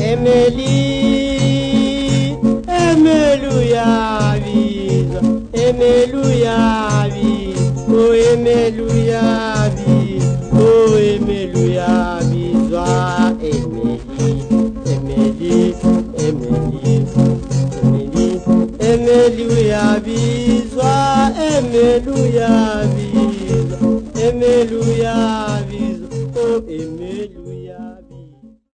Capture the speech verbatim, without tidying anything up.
Emily, Emily Aviz, Emily Aviz, oh Emily Aviz, oh Emily Aviz, ah Emily, Emily, Emily, Emily, Emily Aviz, ah Emily Aviz.